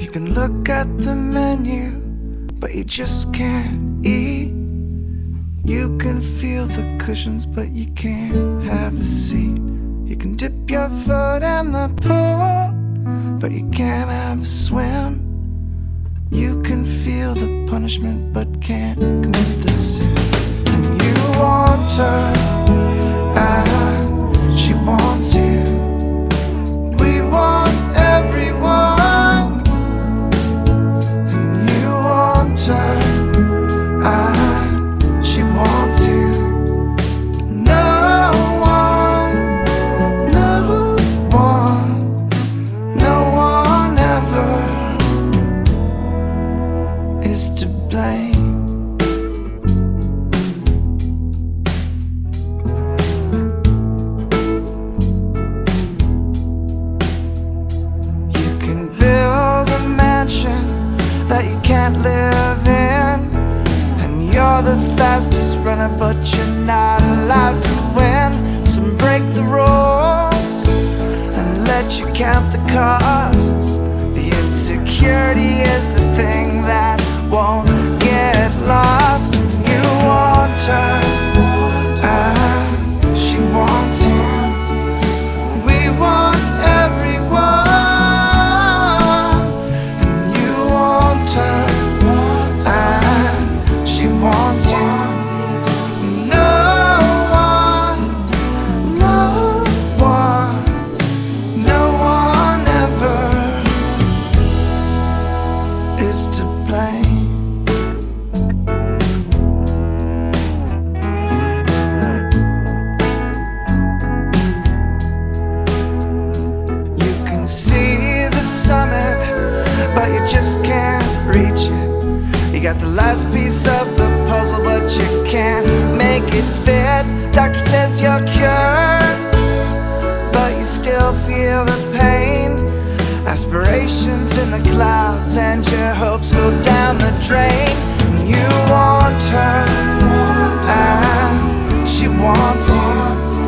You can look at the menu, but you just can't eat. You can feel the cushions, but you can't have a seat. You can dip your foot in the pool, but you can't have a swim. You can feel the punishment, but can't commit the sin. And you want her, and she wants you. We want everyone. And you want her, and she wants you. No one, no one, no one ever is to blame. You can build a mansion that you can't live in, and you're the fastest runner, but you're not allowed to win. So break the rules and let you count the costs. The insecurity is the thing that won't get lost. You want her, and she wants you. We want everyone. And you want her, and she wants you. No one, no one, no one ever is to blame. You can see the summit, but you just can't reach it. You got the last piece of the puzzle, but you can't make it fit. Doctor says you're cured, but you still feel the pain. Aspirations in the clouds and your hopes go down the drain. And you want her, and she wants you.